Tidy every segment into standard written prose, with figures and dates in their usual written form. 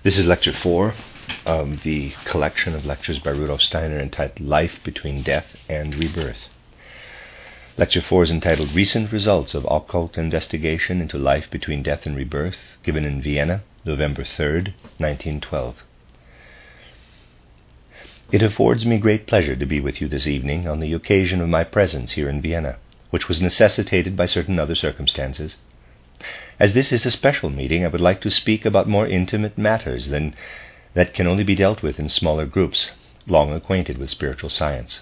This is Lecture 4 of the collection of lectures by Rudolf Steiner entitled Life Between Death and Rebirth. Lecture 4 is entitled Recent Results of Occult Investigation into Life Between Death and Rebirth, given in Vienna, November 3rd, 1912. It affords me great pleasure to be with you this evening on the occasion of my presence here in Vienna, which was necessitated by certain other circumstances. As this is a special meeting, I would like to speak about more intimate matters that can only be dealt with in smaller groups, long acquainted with spiritual science.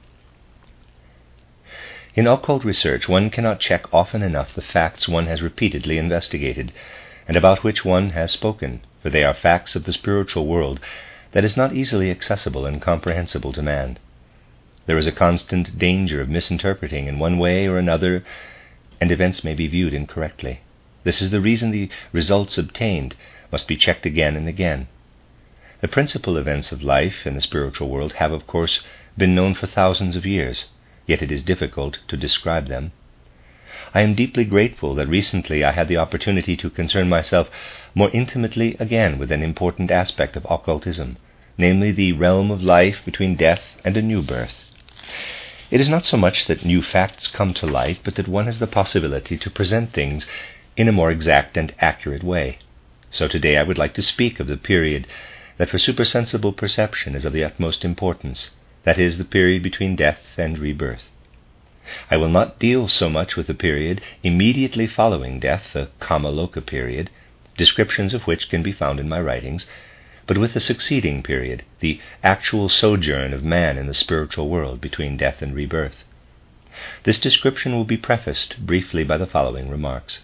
In occult research, one cannot check often enough the facts one has repeatedly investigated, and about which one has spoken, for they are facts of the spiritual world that is not easily accessible and comprehensible to man. There is a constant danger of misinterpreting in one way or another, and events may be viewed incorrectly. This is the reason the results obtained must be checked again and again. The principal events of life in the spiritual world have, of course, been known for thousands of years, yet it is difficult to describe them. I am deeply grateful that recently I had the opportunity to concern myself more intimately again with an important aspect of occultism, namely the realm of life between death and a new birth. It is not so much that new facts come to light, but that one has the possibility to present things in a more exact and accurate way. So today I would like to speak of the period that for supersensible perception is of the utmost importance, that is, the period between death and rebirth. I will not deal so much with the period immediately following death, the Kamaloka period, descriptions of which can be found in my writings, but with the succeeding period, the actual sojourn of man in the spiritual world between death and rebirth. This description will be prefaced briefly by the following remarks.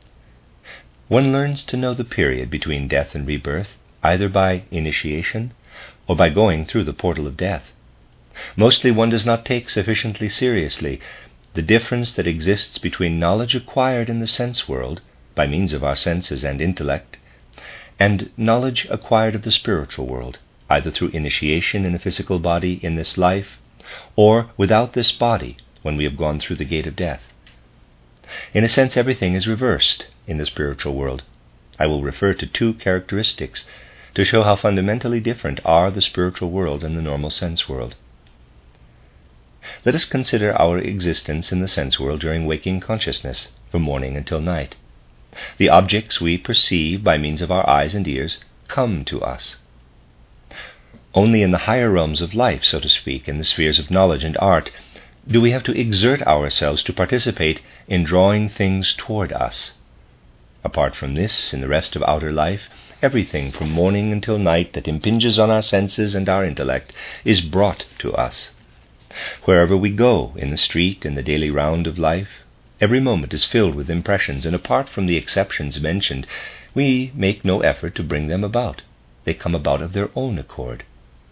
One learns to know the period between death and rebirth either by initiation or by going through the portal of death. Mostly one does not take sufficiently seriously the difference that exists between knowledge acquired in the sense world by means of our senses and intellect, and knowledge acquired of the spiritual world, either through initiation in a physical body in this life, or without this body when we have gone through the gate of death. In a sense, everything is reversed in the spiritual world. I will refer to two characteristics to show how fundamentally different are the spiritual world and the normal sense world. Let us consider our existence in the sense world during waking consciousness, from morning until night. The objects we perceive by means of our eyes and ears come to us. Only in the higher realms of life, so to speak, in the spheres of knowledge and art, do we have to exert ourselves to participate in drawing things toward us. Apart from this, in the rest of outer life, everything from morning until night that impinges on our senses and our intellect is brought to us. Wherever we go, in the street, in the daily round of life, every moment is filled with impressions, and apart from the exceptions mentioned, we make no effort to bring them about. They come about of their own accord.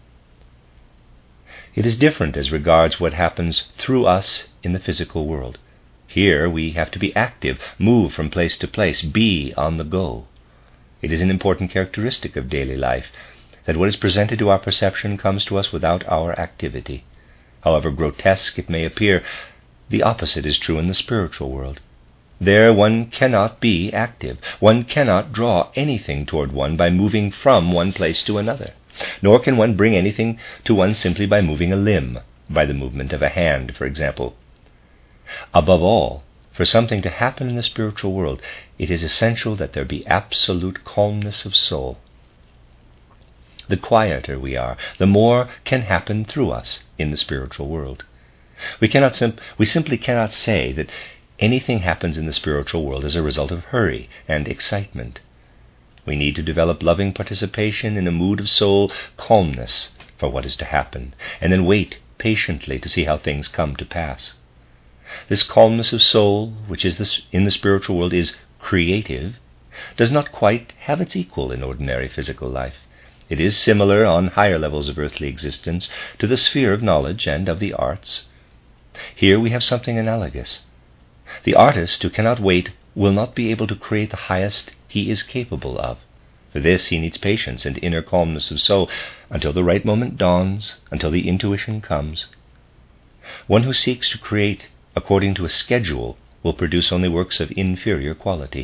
It is different as regards what happens through us in the physical world. Here we have to be active, move from place to place, be on the go. It is an important characteristic of daily life that what is presented to our perception comes to us without our activity. However grotesque it may appear, the opposite is true in the spiritual world. There one cannot be active. One cannot draw anything toward one by moving from one place to another. Nor can one bring anything to one simply by moving a limb, by the movement of a hand, for example. Above all, for something to happen in the spiritual world, it is essential that there be absolute calmness of soul. The quieter we are, the more can happen through us in the spiritual world. We simply cannot say that anything happens in the spiritual world as a result of hurry and excitement. We need to develop loving participation in a mood of soul calmness for what is to happen, and then wait patiently to see how things come to pass. This calmness of soul, which is in the spiritual world is creative, does not quite have its equal in ordinary physical life. It is similar on higher levels of earthly existence to the sphere of knowledge and of the arts. Here we have something analogous. The artist who cannot wait will not be able to create the highest he is capable of. For this he needs patience and inner calmness of soul until the right moment dawns, until the intuition comes. One who seeks to create according to a schedule will produce only works of inferior quality.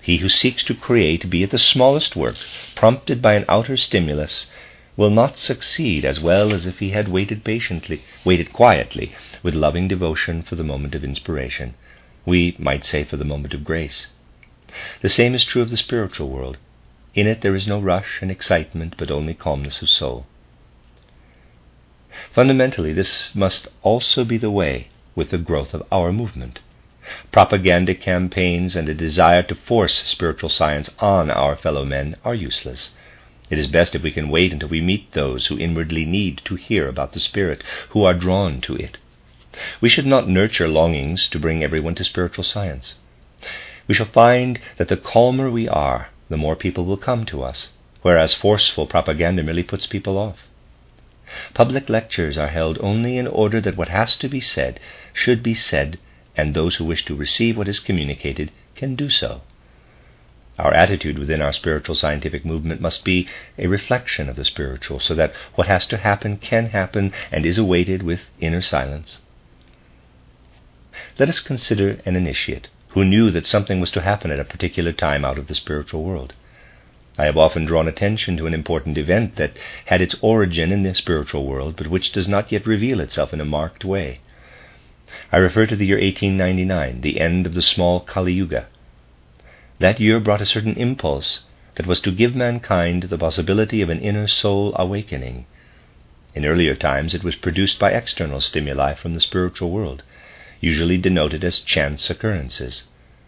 He who seeks to create, be it the smallest work, prompted by an outer stimulus, will not succeed as well as if he had waited quietly, with loving devotion for the moment of inspiration. We might say for the moment of grace. The same is true of the spiritual world. In it there is no rush and excitement, but only calmness of soul. Fundamentally, this must also be the way with the growth of our movement. Propaganda campaigns and a desire to force spiritual science on our fellow men are useless. It is best if we can wait until we meet those who inwardly need to hear about the Spirit, who are drawn to it. We should not nurture longings to bring everyone to spiritual science. We shall find that the calmer we are, the more people will come to us, whereas forceful propaganda merely puts people off. Public lectures are held only in order that what has to be said should be said, and those who wish to receive what is communicated can do so. Our attitude within our spiritual scientific movement must be a reflection of the spiritual, so that what has to happen can happen and is awaited with inner silence. Let us consider an initiate who knew that something was to happen at a particular time out of the spiritual world. I have often drawn attention to an important event that had its origin in the spiritual world, but which does not yet reveal itself in a marked way. I refer to the year 1899, the end of the small Kali Yuga. That year brought a certain impulse that was to give mankind the possibility of an inner soul awakening. In earlier times it was produced by external stimuli from the spiritual world, usually denoted as chance occurrences.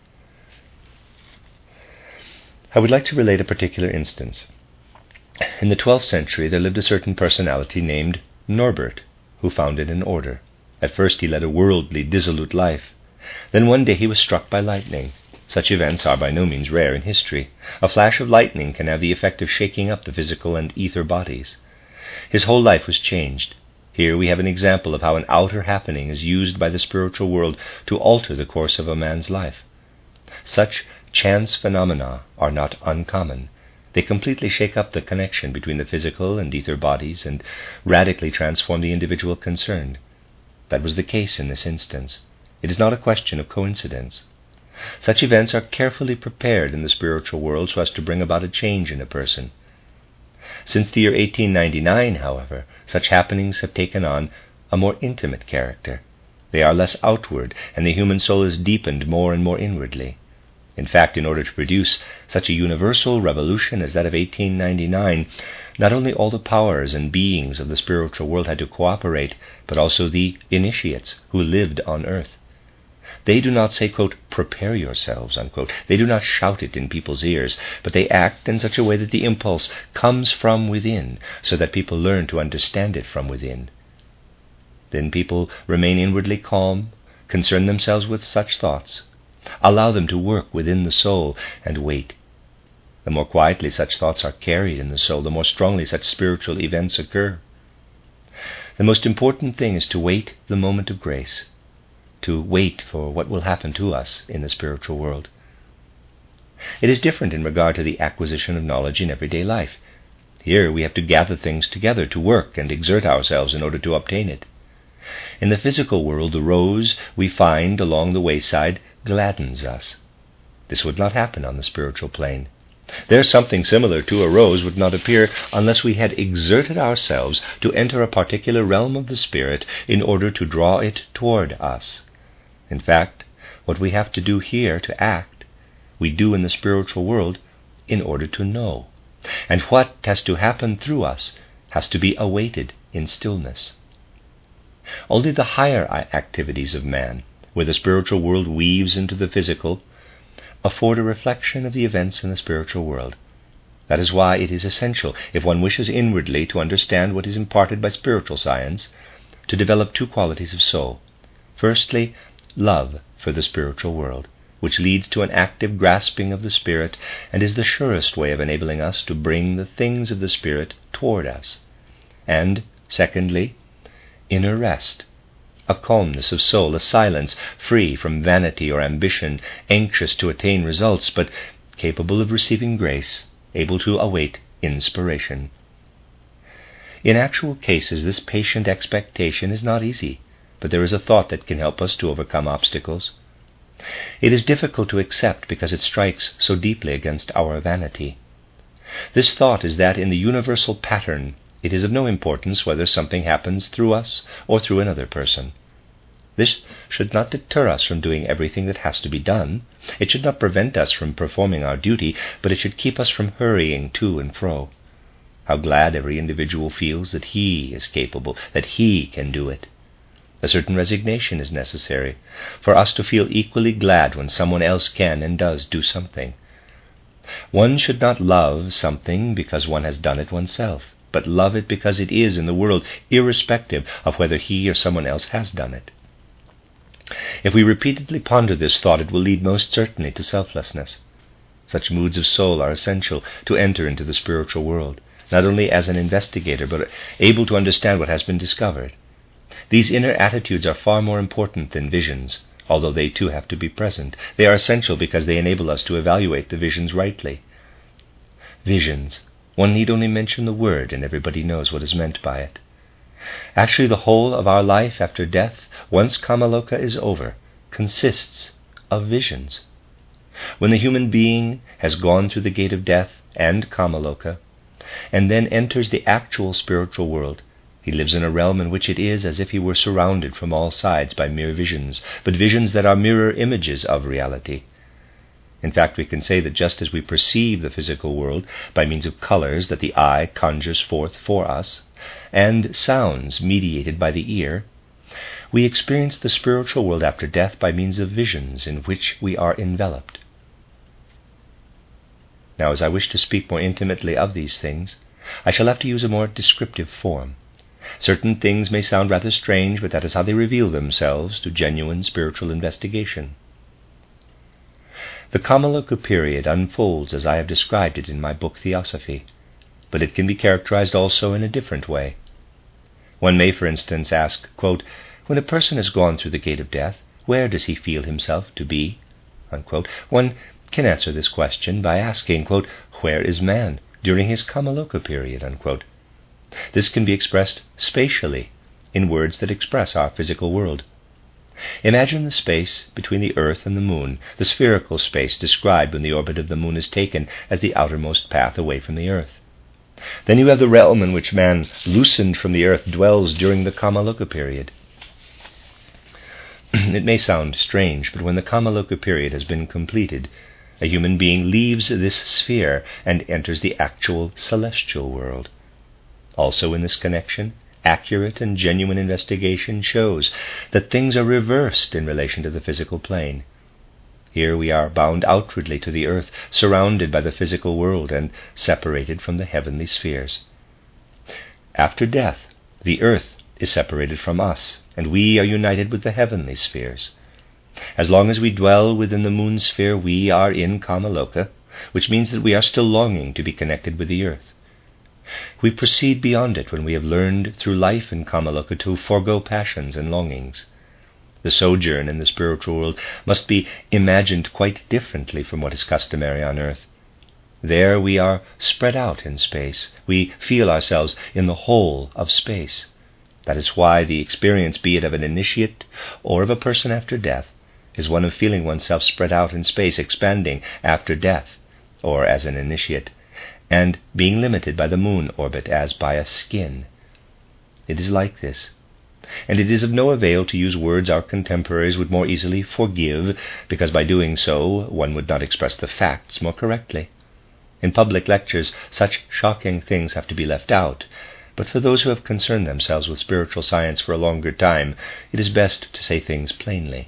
I would like to relate a particular instance. In the 12th century there lived a certain personality named Norbert, who founded an order. At first he led a worldly, dissolute life. Then one day he was struck by lightning. Such events are by no means rare in history. A flash of lightning can have the effect of shaking up the physical and ether bodies. His whole life was changed. Here we have an example of how an outer happening is used by the spiritual world to alter the course of a man's life. Such chance phenomena are not uncommon. They completely shake up the connection between the physical and ether bodies and radically transform the individual concerned. That was the case in this instance. It is not a question of coincidence. Such events are carefully prepared in the spiritual world so as to bring about a change in a person. Since the year 1899, however, such happenings have taken on a more intimate character. They are less outward, and the human soul is deepened more and more inwardly. In fact, in order to produce such a universal revolution as that of 1899, not only all the powers and beings of the spiritual world had to cooperate, but also the initiates who lived on earth. They do not say, quote, "prepare yourselves," unquote. They do not shout it in people's ears, but they act in such a way that the impulse comes from within, so that people learn to understand it from within. Then people remain inwardly calm, concern themselves with such thoughts, allow them to work within the soul, and wait. The more quietly such thoughts are carried in the soul, the more strongly such spiritual events occur. The most important thing is to wait the moment of grace, to wait for what will happen to us in the spiritual world. It is different in regard to the acquisition of knowledge in everyday life. Here we have to gather things together, to work and exert ourselves in order to obtain it. In the physical world, the rose we find along the wayside gladdens us. This would not happen on the spiritual plane. There something similar to a rose would not appear unless we had exerted ourselves to enter a particular realm of the spirit in order to draw it toward us. In fact, what we have to do here to act, we do in the spiritual world in order to know. And what has to happen through us has to be awaited in stillness. Only the higher activities of man, where the spiritual world weaves into the physical, afford a reflection of the events in the spiritual world. That is why it is essential, if one wishes inwardly to understand what is imparted by spiritual science, to develop two qualities of soul. Firstly, love for the spiritual world, which leads to an active grasping of the Spirit and is the surest way of enabling us to bring the things of the Spirit toward us. And, secondly, inner rest, a calmness of soul, a silence free from vanity or ambition, anxious to attain results, but capable of receiving grace, able to await inspiration. In actual cases, this patient expectation is not easy, but there is a thought that can help us to overcome obstacles. It is difficult to accept because it strikes so deeply against our vanity. This thought is that in the universal pattern it is of no importance whether something happens through us or through another person. This should not deter us from doing everything that has to be done. It should not prevent us from performing our duty, but it should keep us from hurrying to and fro. How glad every individual feels that he is capable, that he can do it. A certain resignation is necessary for us to feel equally glad when someone else can and does do something. One should not love something because one has done it oneself, but love it because it is in the world, irrespective of whether he or someone else has done it. If we repeatedly ponder this thought, it will lead most certainly to selflessness. Such moods of soul are essential to enter into the spiritual world, not only as an investigator, but able to understand what has been discovered. These inner attitudes are far more important than visions, although they too have to be present. They are essential because they enable us to evaluate the visions rightly. Visions. One need only mention the word and everybody knows what is meant by it. Actually, the whole of our life after death, once Kamaloka is over, consists of visions. When the human being has gone through the gate of death and Kamaloka, and then enters the actual spiritual world, he lives in a realm in which it is as if he were surrounded from all sides by mere visions, but visions that are mirror images of reality. In fact, we can say that just as we perceive the physical world by means of colors that the eye conjures forth for us, and sounds mediated by the ear, we experience the spiritual world after death by means of visions in which we are enveloped. Now, as I wish to speak more intimately of these things, I shall have to use a more descriptive form. Certain things may sound rather strange, but that is how they reveal themselves to genuine spiritual investigation. The Kamaloka period unfolds as I have described it in my book Theosophy, but it can be characterized also in a different way. One may, for instance, ask, quote, when a person has gone through the gate of death, where does he feel himself to be? Unquote. One can answer this question by asking, quote, where is man during his Kamaloka period? Unquote. This can be expressed spatially in words that express our physical world. Imagine the space between the earth and the moon, the spherical space described when the orbit of the moon is taken as the outermost path away from the earth. Then you have the realm in which man, loosened from the earth, dwells during the Kamaloka period. It may sound strange, but when the Kamaloka period has been completed, a human being leaves this sphere and enters the actual celestial world. Also in this connection, accurate and genuine investigation shows that things are reversed in relation to the physical plane. Here we are bound outwardly to the earth, surrounded by the physical world and separated from the heavenly spheres. After death, the earth is separated from us, and we are united with the heavenly spheres. As long as we dwell within the moon sphere, we are in Kamaloka, which means that we are still longing to be connected with the earth. We proceed beyond it when we have learned through life in Kamaloka to forego passions and longings. The sojourn in the spiritual world must be imagined quite differently from what is customary on earth. There we are spread out in space. We feel ourselves in the whole of space. That is why the experience, be it of an initiate or of a person after death, is one of feeling oneself spread out in space, expanding after death, or as an initiate, and being limited by the moon orbit as by a skin. It is like this, and it is of no avail to use words our contemporaries would more easily forgive, because by doing so one would not express the facts more correctly. In public lectures, such shocking things have to be left out, but for those who have concerned themselves with spiritual science for a longer time, it is best to say things plainly.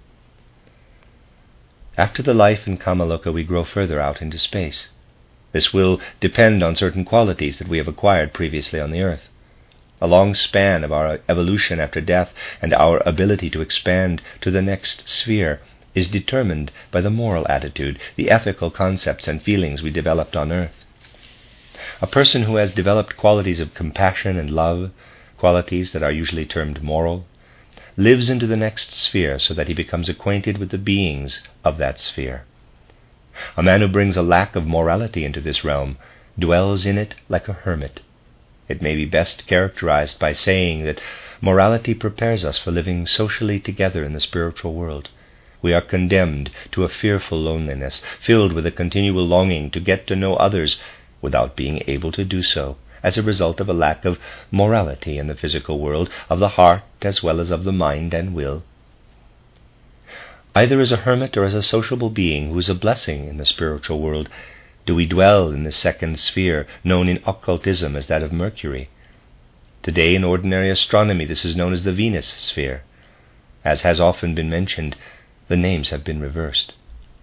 After the life in Kamaloka, we grow further out into space. This will depend on certain qualities that we have acquired previously on the earth. A long span of our evolution after death and our ability to expand to the next sphere is determined by the moral attitude, the ethical concepts and feelings we developed on earth. A person who has developed qualities of compassion and love, qualities that are usually termed moral, lives into the next sphere so that he becomes acquainted with the beings of that sphere. A man who brings a lack of morality into this realm dwells in it like a hermit. It may be best characterized by saying that morality prepares us for living socially together in the spiritual world, we are condemned to a fearful loneliness, filled with a continual longing to get to know others without being able to do so, as a result of a lack of morality in the physical world, of the heart as well as of the mind and will. Either as a hermit or as a sociable being who is a blessing in the spiritual world, do we dwell in the second sphere, known in occultism as that of Mercury. Today, in ordinary astronomy, this is known as the Venus sphere. As has often been mentioned, the names have been reversed.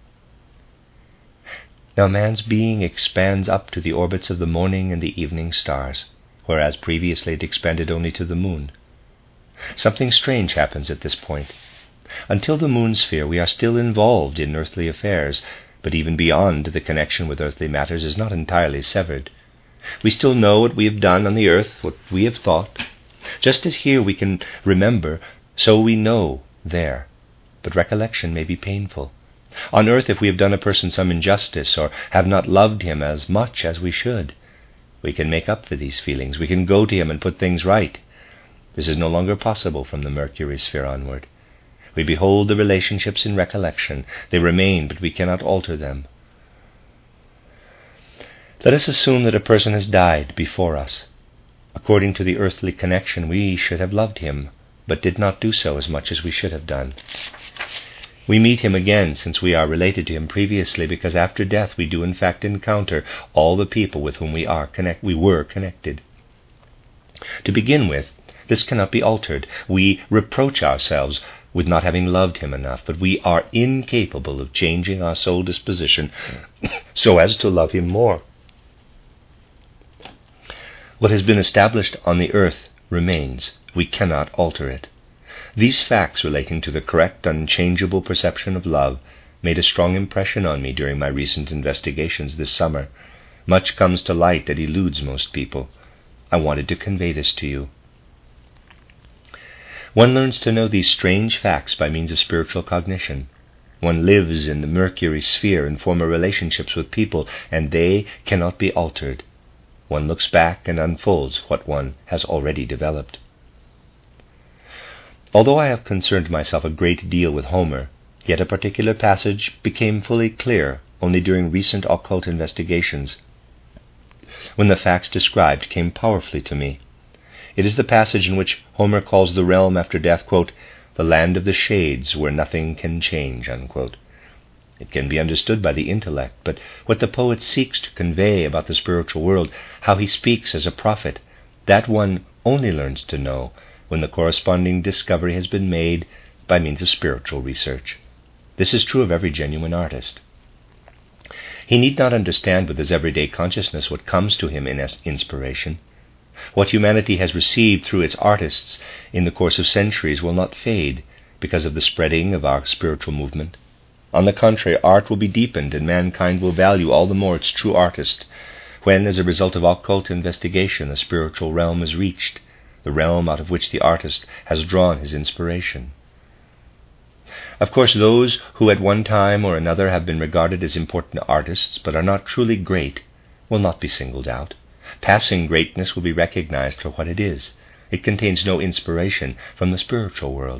Now man's being expands up to the orbits of the morning and the evening stars, whereas previously it expanded only to the moon. Something strange happens at this point. Until the moon sphere, we are still involved in earthly affairs, but even beyond, the connection with earthly matters is not entirely severed. We still know what we have done on the earth, what we have thought. Just as here we can remember, so we know there. But recollection may be painful. On earth, if we have done a person some injustice, or have not loved him as much as we should, we can make up for these feelings. We can go to him and put things right. This is no longer possible from the Mercury sphere onward. We behold the relationships in recollection. They remain, but we cannot alter them. Let us assume that a person has died before us. According to the earthly connection, we should have loved him, but did not do so as much as we should have done. We meet him again, since we are related to him previously, because after death we do in fact encounter all the people with whom we were connected. To begin with, this cannot be altered. We reproach ourselves with not having loved him enough, but we are incapable of changing our soul disposition so as to love him more. What has been established on the earth remains. We cannot alter it. These facts relating to the correct, unchangeable perception of love made a strong impression on me during my recent investigations this summer. Much comes to light that eludes most people. I wanted to convey this to you. One learns to know these strange facts by means of spiritual cognition. One lives in the Mercury sphere in former relationships with people, and they cannot be altered. One looks back and unfolds what one has already developed. Although I have concerned myself a great deal with Homer, yet a particular passage became fully clear only during recent occult investigations, when the facts described came powerfully to me. It is the passage in which Homer calls the realm after death, quote, the land of the shades where nothing can change, unquote. It can be understood by the intellect, but what the poet seeks to convey about the spiritual world, how he speaks as a prophet, that one only learns to know when the corresponding discovery has been made by means of spiritual research. This is true of every genuine artist. He need not understand with his everyday consciousness what comes to him in inspiration. What humanity has received through its artists in the course of centuries will not fade because of the spreading of our spiritual movement. On the contrary, art will be deepened, and mankind will value all the more its true artist when, as a result of occult investigation, the spiritual realm is reached, the realm out of which the artist has drawn his inspiration. Of course, those who at one time or another have been regarded as important artists but are not truly great will not be singled out. Passing greatness will be recognized for what it is. It contains no inspiration from the spiritual world.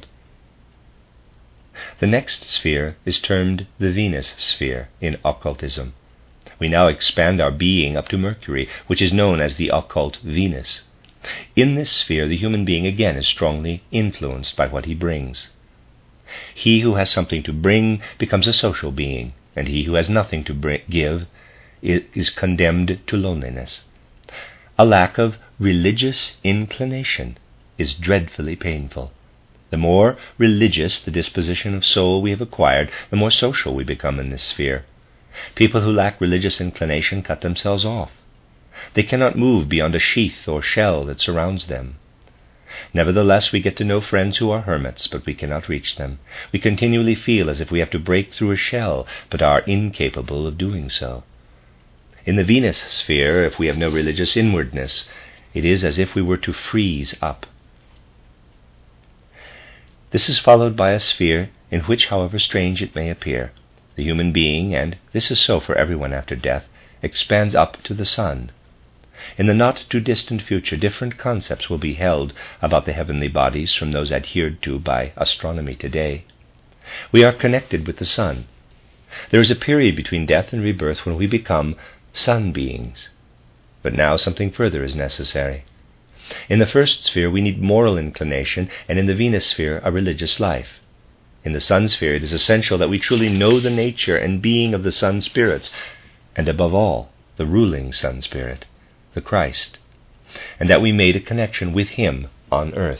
The next sphere is termed the Venus sphere in occultism. We now expand our being up to Mercury, which is known as the occult Venus. In this sphere, the human being again is strongly influenced by what he brings. He who has something to bring becomes a social being, and he who has nothing to give is condemned to loneliness. A lack of religious inclination is dreadfully painful. The more religious the disposition of soul we have acquired, the more social we become in this sphere. People who lack religious inclination cut themselves off. They cannot move beyond a sheath or shell that surrounds them. Nevertheless, we get to know friends who are hermits, but we cannot reach them. We continually feel as if we have to break through a shell, but are incapable of doing so. In the Venus sphere, if we have no religious inwardness, it is as if we were to freeze up. This is followed by a sphere in which, however strange it may appear, the human being, and this is so for everyone after death, expands up to the sun. In the not-too-distant future, different concepts will be held about the heavenly bodies from those adhered to by astronomy today. We are connected with the sun. There is a period between death and rebirth when we become sun beings. But now something further is necessary. In the first sphere we need moral inclination, and in the Venus sphere a religious life. In the sun sphere it is essential that we truly know the nature and being of the sun spirits, and above all, the ruling sun spirit, the Christ, and that we made a connection with him on earth.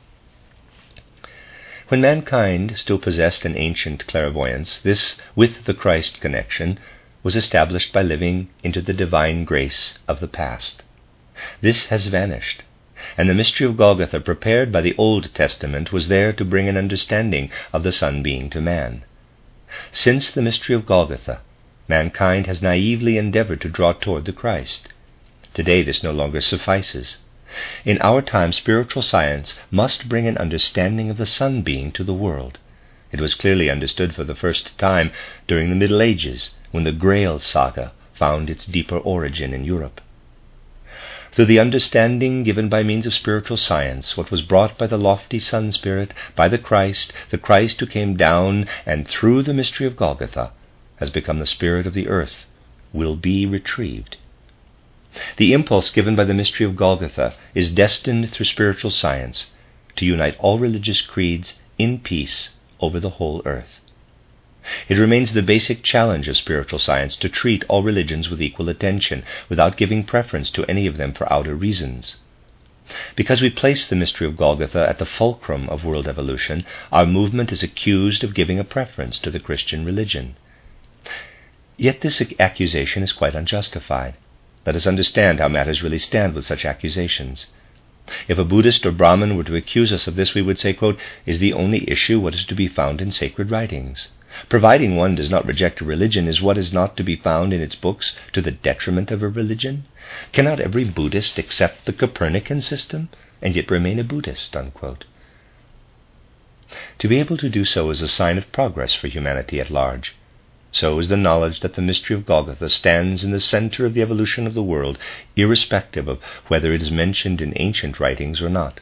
When mankind still possessed an ancient clairvoyance, this, with the Christ connection, was established by living into the divine grace of the past. This has vanished, and the mystery of Golgotha, prepared by the Old Testament, was there to bring an understanding of the Son being to man. Since the mystery of Golgotha, mankind has naively endeavored to draw toward the Christ. Today this no longer suffices. In our time, spiritual science must bring an understanding of the Son being to the world. It was clearly understood for the first time during the Middle Ages, when the Grail saga found its deeper origin in Europe. Through the understanding given by means of spiritual science, what was brought by the lofty Sun Spirit, by the Christ who came down and through the mystery of Golgotha has become the spirit of the earth, will be retrieved. The impulse given by the mystery of Golgotha is destined through spiritual science to unite all religious creeds in peace over the whole earth. It remains the basic challenge of spiritual science to treat all religions with equal attention, without giving preference to any of them for outer reasons. Because we place the mystery of Golgotha at the fulcrum of world evolution, our movement is accused of giving a preference to the Christian religion. Yet this accusation is quite unjustified. Let us understand how matters really stand with such accusations. If a Buddhist or Brahmin were to accuse us of this, we would say, quote, "Is the only issue what is to be found in sacred writings? Providing one does not reject a religion, is what is not to be found in its books to the detriment of a religion? Cannot every Buddhist accept the Copernican system and yet remain a Buddhist?" Unquote. To be able to do so is a sign of progress for humanity at large. So is the knowledge that the mystery of Golgotha stands in the center of the evolution of the world, irrespective of whether it is mentioned in ancient writings or not.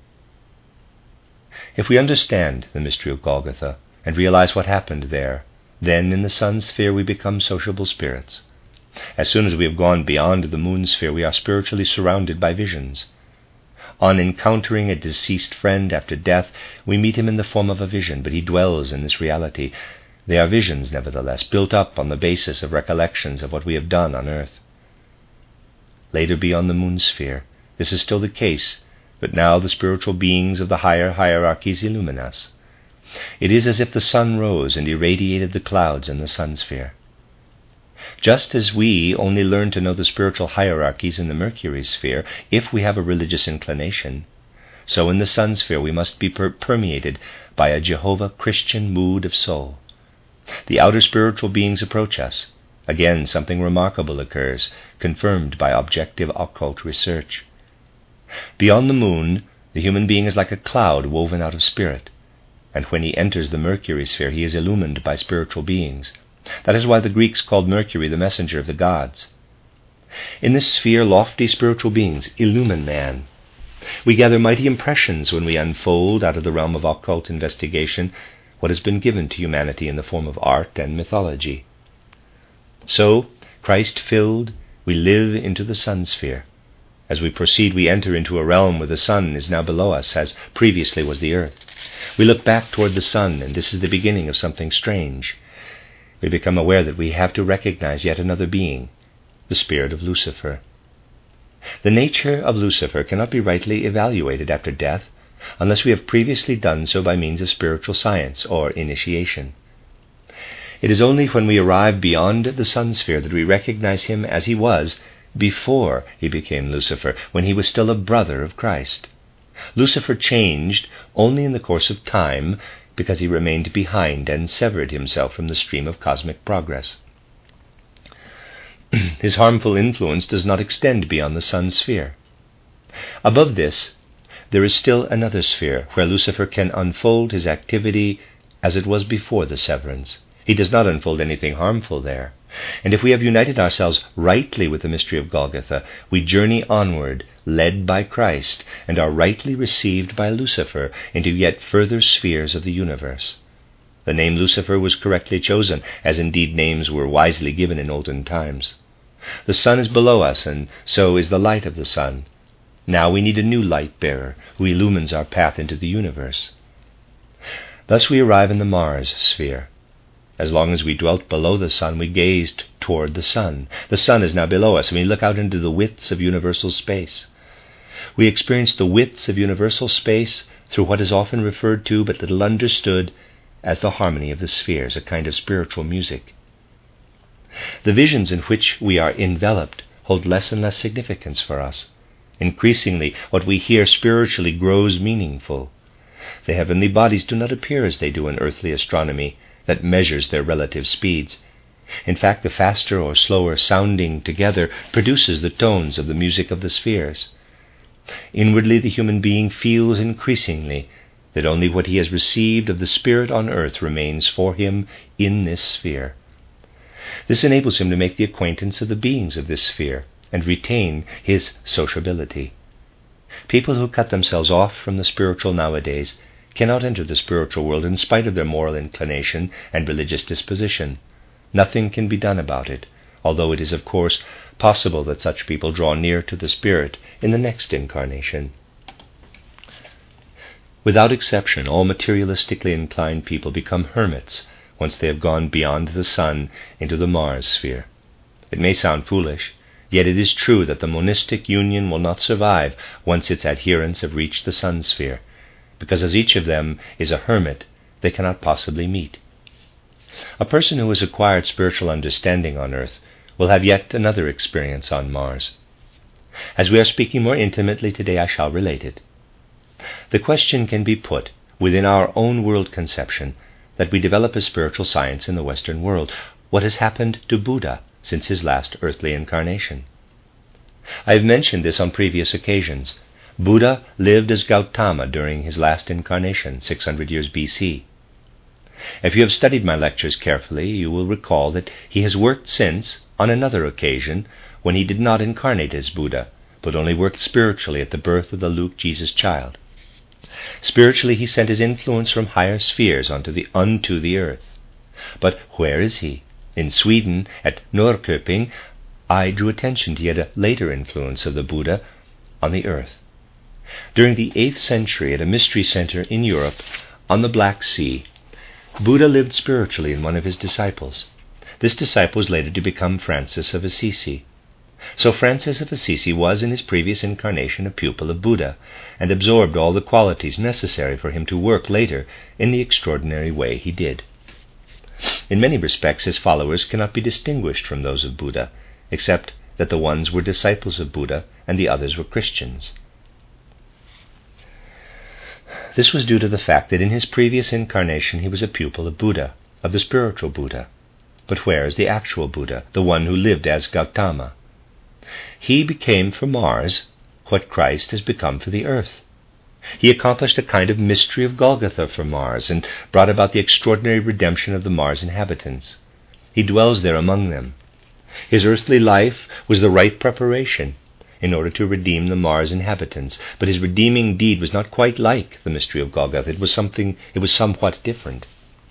If we understand the mystery of Golgotha and realize what happened there, then in the sun sphere we become sociable spirits. As soon as we have gone beyond the moon sphere, we are spiritually surrounded by visions. On encountering a deceased friend after death, we meet him in the form of a vision, but he dwells in this reality. They are visions, nevertheless, built up on the basis of recollections of what we have done on earth. Later, beyond the moon sphere, this is still the case, but now the spiritual beings of the higher hierarchies illumine us. It is as if the sun rose and irradiated the clouds in the sun sphere. Just as we only learn to know the spiritual hierarchies in the Mercury sphere if we have a religious inclination, so in the sun sphere we must be permeated by a Jehovah Christian mood of soul. The outer spiritual beings approach us. Again, something remarkable occurs, confirmed by objective occult research. Beyond the moon, the human being is like a cloud woven out of spirit, and when he enters the Mercury sphere, he is illumined by spiritual beings. That is why the Greeks called Mercury the messenger of the gods. In this sphere, lofty spiritual beings illumine man. We gather mighty impressions when we unfold, out of the realm of occult investigation, what has been given to humanity in the form of art and mythology. So, Christ-filled, we live into the sun sphere. As we proceed, we enter into a realm where the sun is now below us, as previously was the earth. We look back toward the sun, and this is the beginning of something strange. We become aware that we have to recognize yet another being, the spirit of Lucifer. The nature of Lucifer cannot be rightly evaluated after death, unless we have previously done so by means of spiritual science or initiation. It is only when we arrive beyond the sun sphere that we recognize him as he was before he became Lucifer, when he was still a brother of Christ. Lucifer changed only in the course of time because he remained behind and severed himself from the stream of cosmic progress. His harmful influence does not extend beyond the sun sphere. Above this, there is still another sphere where Lucifer can unfold his activity as it was before the severance. He does not unfold anything harmful there. And if we have united ourselves rightly with the mystery of Golgotha, we journey onward, led by Christ, and are rightly received by Lucifer into yet further spheres of the universe. The name Lucifer was correctly chosen, as indeed names were wisely given in olden times. The sun is below us, and so is the light of the sun. Now we need a new light-bearer who illumines our path into the universe. Thus we arrive in the Mars sphere. As long as we dwelt below the sun, we gazed toward the sun. The sun is now below us, and we look out into the widths of universal space. We experience the widths of universal space through what is often referred to, but little understood, as the harmony of the spheres, a kind of spiritual music. The visions in which we are enveloped hold less and less significance for us. Increasingly, what we hear spiritually grows meaningful. The heavenly bodies do not appear as they do in earthly astronomy, that measures their relative speeds. In fact, the faster or slower sounding together produces the tones of the music of the spheres. Inwardly, the human being feels increasingly that only what he has received of the Spirit on earth remains for him in this sphere. This enables him to make the acquaintance of the beings of this sphere and retain his sociability. People who cut themselves off from the spiritual nowadays cannot enter the spiritual world in spite of their moral inclination and religious disposition. Nothing can be done about it, although it is, of course, possible that such people draw near to the Spirit in the next incarnation. Without exception, all materialistically inclined people become hermits once they have gone beyond the sun into the Mars sphere. It may sound foolish, yet it is true that the monistic union will not survive once its adherents have reached the sun sphere, because as each of them is a hermit, they cannot possibly meet. A person who has acquired spiritual understanding on earth will have yet another experience on Mars. As we are speaking more intimately today, I shall relate it. The question can be put within our own world conception that we develop a spiritual science in the Western world. What has happened to Buddha since his last earthly incarnation? I have mentioned this on previous occasions. Buddha lived as Gautama during his last incarnation, 600 years BC. If you have studied my lectures carefully, you will recall that he has worked since on another occasion when he did not incarnate as Buddha, but only worked spiritually at the birth of the Luke Jesus child. Spiritually, he sent his influence from higher spheres unto the earth. But where is he? In Sweden, at Norrköping, I drew attention to yet a later influence of the Buddha on the earth. During the 8th century, at a mystery center in Europe, on the Black Sea, Buddha lived spiritually in one of his disciples. This disciple was later to become Francis of Assisi. So Francis of Assisi was in his previous incarnation a pupil of Buddha, and absorbed all the qualities necessary for him to work later in the extraordinary way he did. In many respects, his followers cannot be distinguished from those of Buddha, except that the ones were disciples of Buddha and the others were Christians. This was due to the fact that in his previous incarnation he was a pupil of Buddha, of the spiritual Buddha. But where is the actual Buddha, the one who lived as Gautama? He became for Mars what Christ has become for the earth. He accomplished a kind of mystery of Golgotha for Mars and brought about the extraordinary redemption of the Mars inhabitants. He dwells there among them. His earthly life was the right preparation in order to redeem the Mars inhabitants, but his redeeming deed was not quite like the mystery of Golgotha. It was somewhat different.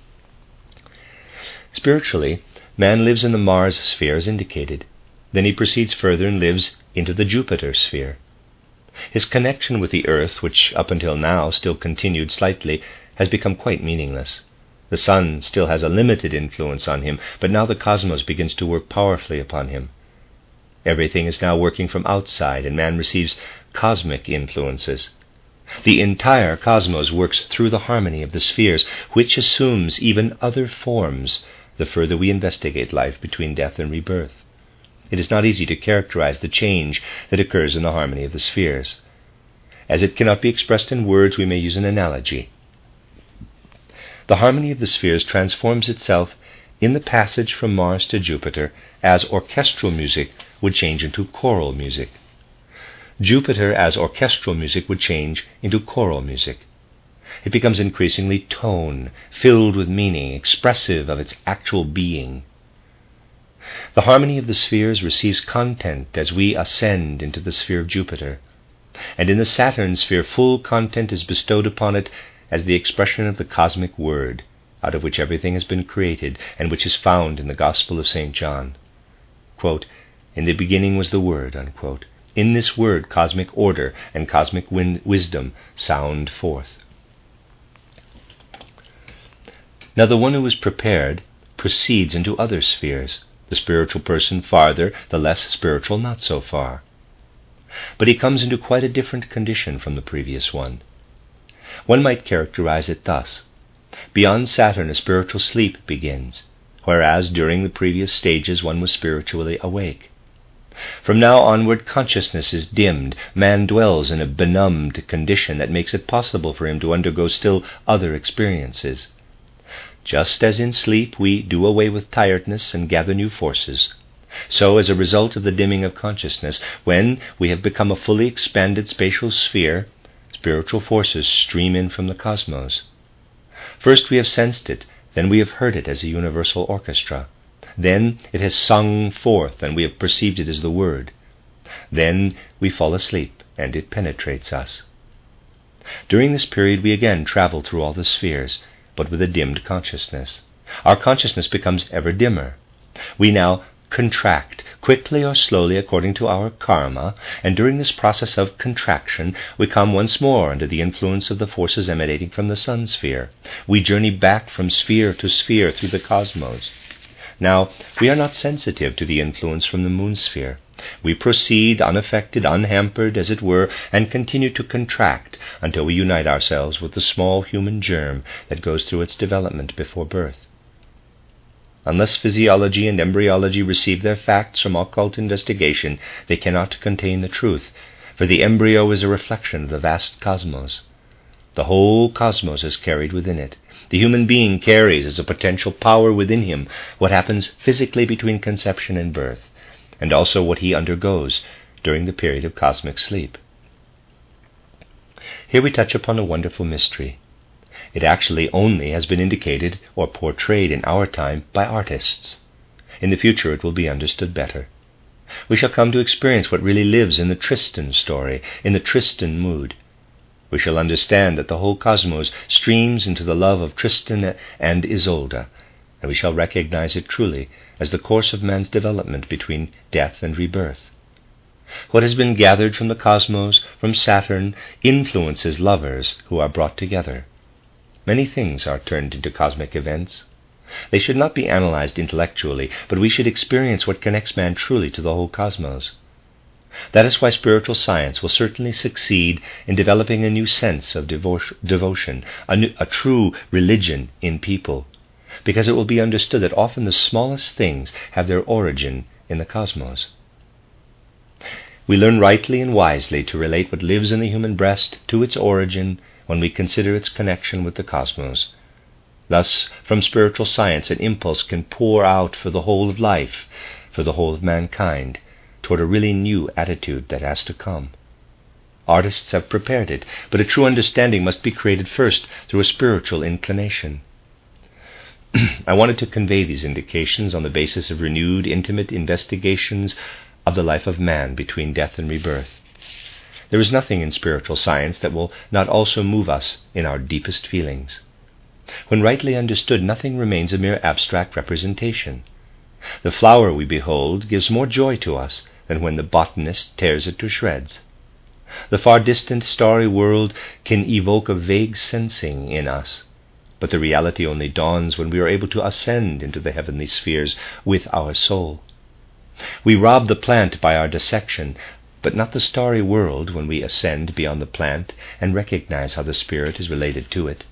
Spiritually, man lives in the Mars sphere as indicated. Then he proceeds further and lives into the Jupiter sphere. His connection with the earth, which up until now still continued slightly, has become quite meaningless. The sun still has a limited influence on him, but now the cosmos begins to work powerfully upon him. Everything is now working from outside, and man receives cosmic influences. The entire cosmos works through the harmony of the spheres, which assumes even other forms the further we investigate life between death and rebirth. It is not easy to characterize the change that occurs in the harmony of the spheres. As it cannot be expressed in words, we may use an analogy. The harmony of the spheres transforms itself in the passage from Mars to Jupiter as orchestral music would change into choral music. Jupiter as orchestral music would change into choral music. It becomes increasingly tone, filled with meaning, expressive of its actual being. The harmony of the spheres receives content as we ascend into the sphere of Jupiter, and in the Saturn sphere full content is bestowed upon it as the expression of the cosmic word, out of which everything has been created, and which is found in the Gospel of St. John. Quote, "In the beginning was the Word," unquote. In this Word, cosmic order and cosmic wisdom sound forth. Now the one who is prepared proceeds into other spheres, the spiritual person farther, the less spiritual not so far. But he comes into quite a different condition from the previous one. One might characterize it thus. Beyond Saturn, a spiritual sleep begins, whereas during the previous stages one was spiritually awake. From now onward, consciousness is dimmed. Man dwells in a benumbed condition that makes it possible for him to undergo still other experiences. Just as in sleep we do away with tiredness and gather new forces, so as a result of the dimming of consciousness, when we have become a fully expanded spatial sphere, spiritual forces stream in from the cosmos. First we have sensed it, then we have heard it as a universal orchestra. Then it has sung forth, and we have perceived it as the Word. Then we fall asleep, and it penetrates us. During this period we again travel through all the spheres, but with a dimmed consciousness. Our consciousness becomes ever dimmer. We now contract, quickly or slowly according to our karma, and during this process of contraction we come once more under the influence of the forces emanating from the sun sphere. We journey back from sphere to sphere through the cosmos. Now, we are not sensitive to the influence from the moon sphere. We proceed unaffected, unhampered, as it were, and continue to contract until we unite ourselves with the small human germ that goes through its development before birth. Unless physiology and embryology receive their facts from occult investigation, they cannot contain the truth, for the embryo is a reflection of the vast cosmos. The whole cosmos is carried within it. The human being carries as a potential power within him what happens physically between conception and birth, and also what he undergoes during the period of cosmic sleep. Here we touch upon a wonderful mystery. It actually only has been indicated or portrayed in our time by artists. In the future it will be understood better. We shall come to experience what really lives in the Tristan story, in the Tristan mood. We shall understand that the whole cosmos streams into the love of Tristan and Isolde, and we shall recognize it truly as the course of man's development between death and rebirth. What has been gathered from the cosmos, from Saturn, influences lovers who are brought together. Many things are turned into cosmic events. They should not be analyzed intellectually, but we should experience what connects man truly to the whole cosmos. That is why spiritual science will certainly succeed in developing a new sense of devotion, a true religion in people, because it will be understood that often the smallest things have their origin in the cosmos. We learn rightly and wisely to relate what lives in the human breast to its origin when we consider its connection with the cosmos. Thus, from spiritual science, an impulse can pour out for the whole of life, for the whole of mankind, toward a really new attitude that has to come. Artists have prepared it, but a true understanding must be created first through a spiritual inclination. I wanted to convey these indications on the basis of renewed, intimate investigations of the life of man between death and rebirth. There is nothing in spiritual science that will not also move us in our deepest feelings. When rightly understood, nothing remains a mere abstract representation. The flower we behold gives more joy to us than when the botanist tears it to shreds. The far distant starry world can evoke a vague sensing in us, but the reality only dawns when we are able to ascend into the heavenly spheres with our soul. We rob the plant by our dissection, but not the starry world when we ascend beyond the plant and recognize how the spirit is related to it.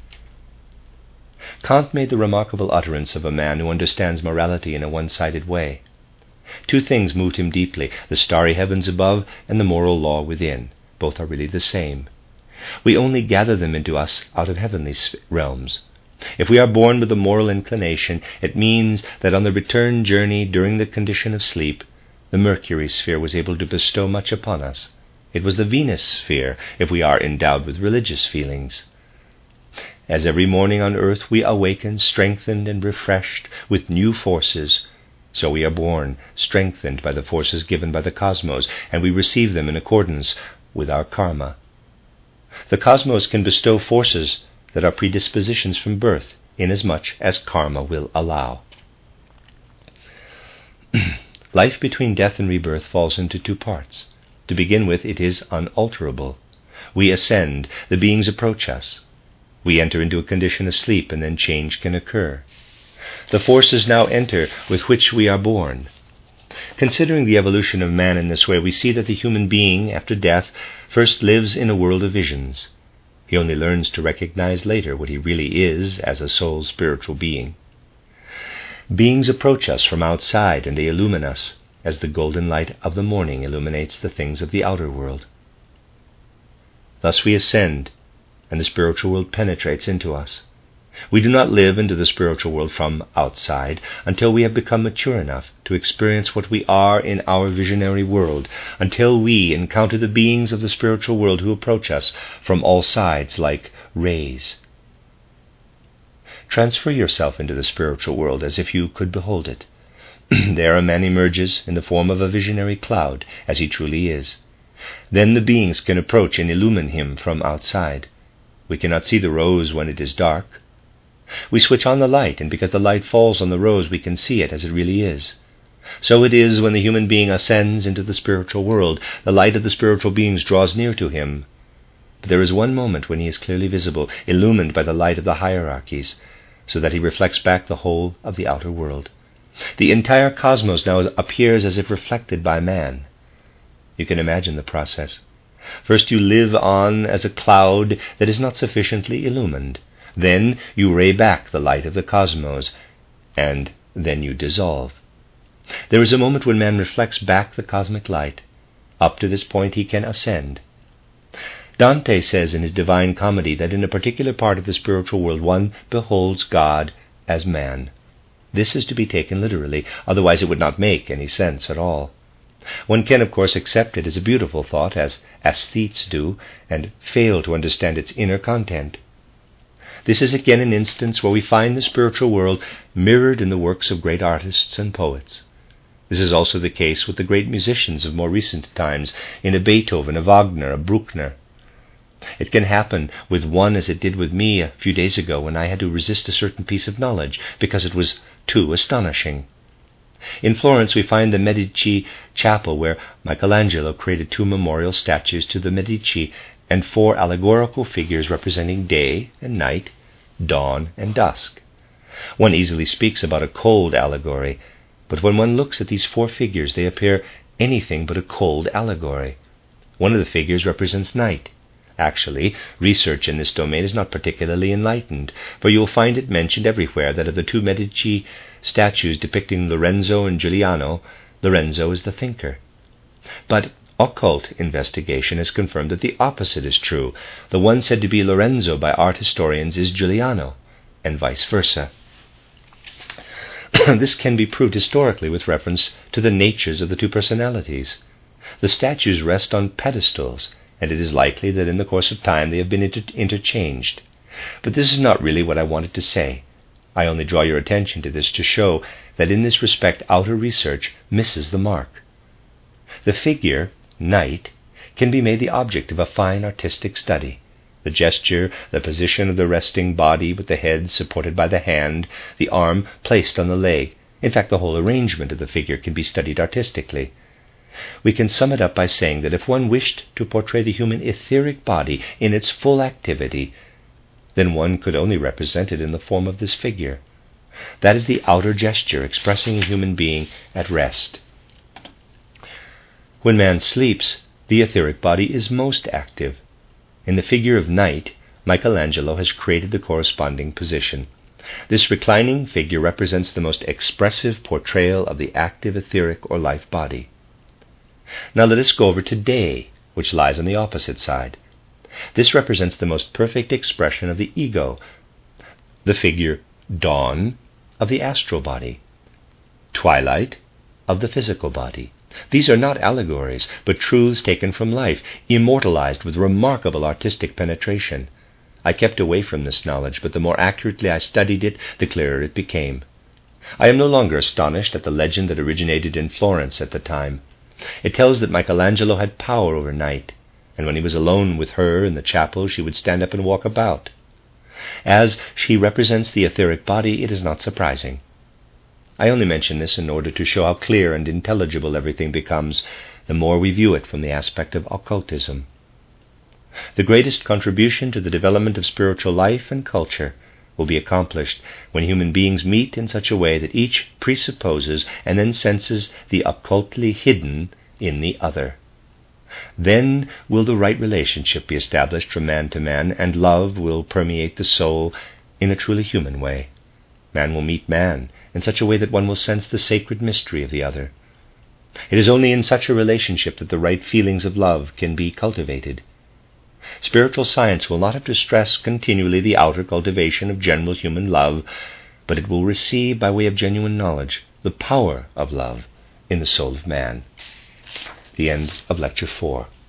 Kant made the remarkable utterance of a man who understands morality in a one-sided way. Two things moved him deeply, the starry heavens above and the moral law within. Both are really the same. We only gather them into us out of heavenly realms. If we are born with a moral inclination, it means that on the return journey during the condition of sleep, the Mercury sphere was able to bestow much upon us. It was the Venus sphere, if we are endowed with religious feelings. As every morning on earth we awaken, strengthened and refreshed with new forces, so we are born, strengthened by the forces given by the cosmos, and we receive them in accordance with our karma. The cosmos can bestow forces that are predispositions from birth, inasmuch as karma will allow. Life between death and rebirth falls into two parts. To begin with, it is unalterable. We ascend, the beings approach us. We enter into a condition of sleep, and then change can occur. The forces now enter with which we are born. Considering the evolution of man in this way, we see that the human being, after death, first lives in a world of visions. He only learns to recognize later what he really is as a soul spiritual being. Beings approach us from outside, and they illumine us, as the golden light of the morning illuminates the things of the outer world. Thus we ascend, and the spiritual world penetrates into us. We do not live into the spiritual world from outside until we have become mature enough to experience what we are in our visionary world, until we encounter the beings of the spiritual world who approach us from all sides like rays. Transfer yourself into the spiritual world as if you could behold it. There a man emerges in the form of a visionary cloud, as he truly is. Then the beings can approach and illumine him from outside. We cannot see the rose when it is dark. We switch on the light, and because the light falls on the rose, we can see it as it really is. So it is when the human being ascends into the spiritual world. The light of the spiritual beings draws near to him. But there is one moment when he is clearly visible, illumined by the light of the hierarchies, so that he reflects back the whole of the outer world. The entire cosmos now appears as if reflected by man. You can imagine the process. First you live on as a cloud that is not sufficiently illumined. Then you ray back the light of the cosmos, and then you dissolve. There is a moment when man reflects back the cosmic light. Up to this point he can ascend. Dante says in his Divine Comedy that in a particular part of the spiritual world one beholds God as man. This is to be taken literally, otherwise it would not make any sense at all. One can, of course, accept it as a beautiful thought, as aesthetes do, and fail to understand its inner content. This is again an instance where we find the spiritual world mirrored in the works of great artists and poets. This is also the case with the great musicians of more recent times, in a Beethoven, a Wagner, a Bruckner. It can happen with one as it did with me a few days ago when I had to resist a certain piece of knowledge because it was too astonishing. In Florence we find the Medici chapel where Michelangelo created 2 memorial statues to the Medici and 4 allegorical figures representing day and night, dawn and dusk. One easily speaks about a cold allegory, but when one looks at these 4 figures they appear anything but a cold allegory. One of the figures represents night. Actually, research in this domain is not particularly enlightened, for you will find it mentioned everywhere that of the 2 Medici statues depicting Lorenzo and Giuliano, Lorenzo is the thinker. But occult investigation has confirmed that the opposite is true. The one said to be Lorenzo by art historians is Giuliano, and vice versa. This can be proved historically with reference to the natures of the 2 personalities. The statues rest on pedestals, and it is likely that in the course of time they have been interchanged. But this is not really what I wanted to say. I only draw your attention to this to show that in this respect outer research misses the mark. The figure, night, can be made the object of a fine artistic study. The gesture, the position of the resting body with the head supported by the hand, the arm placed on the leg. In fact, the whole arrangement of the figure can be studied artistically. We can sum it up by saying that if one wished to portray the human etheric body in its full activity, then one could only represent it in the form of this figure. That is the outer gesture expressing a human being at rest. When man sleeps, the etheric body is most active. In the figure of night, Michelangelo has created the corresponding position. This reclining figure represents the most expressive portrayal of the active etheric or life body. Now let us go over to day, which lies on the opposite side. This represents the most perfect expression of the ego, the figure dawn of the astral body, twilight of the physical body. These are not allegories, but truths taken from life, immortalized with remarkable artistic penetration. I kept away from this knowledge, but the more accurately I studied it, the clearer it became. I am no longer astonished at the legend that originated in Florence at the time. It tells that Michelangelo had power over night, and when he was alone with her in the chapel, she would stand up and walk about. As she represents the etheric body, it is not surprising. I only mention this in order to show how clear and intelligible everything becomes the more we view it from the aspect of occultism. The greatest contribution to the development of spiritual life and culture will be accomplished when human beings meet in such a way that each presupposes and then senses the occultly hidden in the other. Then will the right relationship be established from man to man, and love will permeate the soul in a truly human way. Man will meet man in such a way that one will sense the sacred mystery of the other. It is only in such a relationship that the right feelings of love can be cultivated. Spiritual science will not have to stress continually the outer cultivation of general human love, but it will receive, by way of genuine knowledge, the power of love in the soul of man. The end of Lecture 4.